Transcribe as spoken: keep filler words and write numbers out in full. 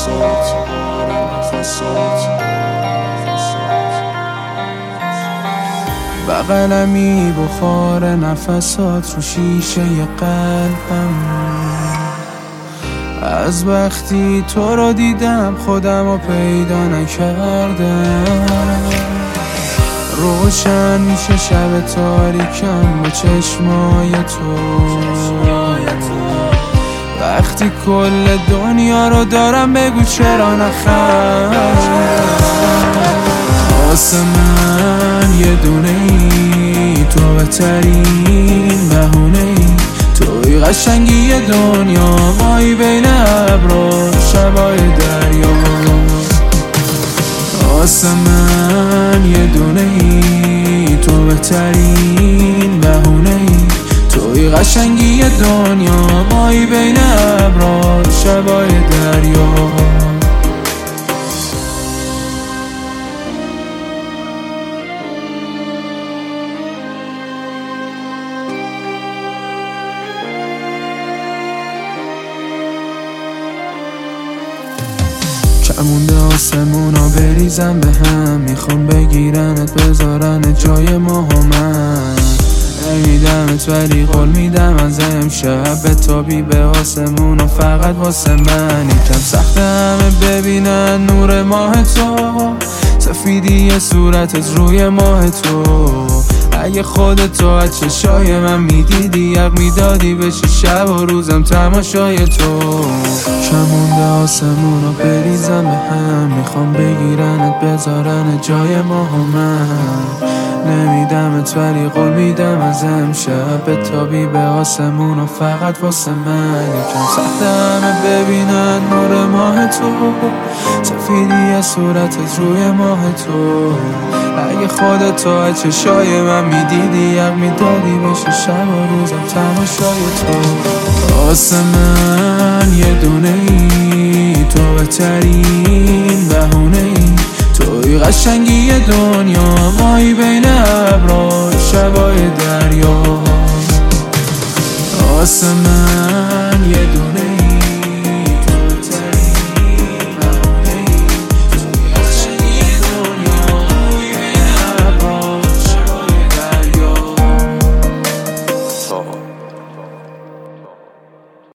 نفسات نفسات بغلمی بخار نفسات رو شیشه قلبم. از وقتی تو رو دیدم خودم رو پیدا نکردم. روشن میشه شب تاریکم با چشمای تو. وقتی کل دنیا رو دارم بگو چرا نخندم. واسه من یه دونه ای تو بهترین بهونه ای. توی قشنگی دنیا مایی بین ابرا شبای دریا. واسه من یه دونه ای تو بهترین بهونه ای. توی قشنگی دنیا مایی بین ابرا شبای دریا. کمونده آسمونا بریزم به هم. میخوام بگیرنت بذارن جای ما و من. نمیدمت ولی قول میدم از امشب بتابی به آسمونا فقط واسه من. یکم سخت همه ببینن نور ماه تو. سفیدی صورتت روی ماه تو. اگه خودتو از چشای من میدیدی یق میدادی بشه شب و روزم تماشای تو. کمونده آسمونا بریزم به هم. میخوام بگیرنت بذارن جای ما و من. نمیدمت ولی قول میدم از امشب بتابی به آسمونا فقط واسه من. یکم سخت همه ببینن نور ماه تو. سفیدی صورتت روی ماه تو. اگه خودتو از چشای من میدیدی یق میدادی بشه شب و روزم تماشای تو. واسه من یه دونه ای تو بهترین بهونه ای. توی قشنگی دنیا مایی بین ابرا شبای دریا. واسه من یه دونه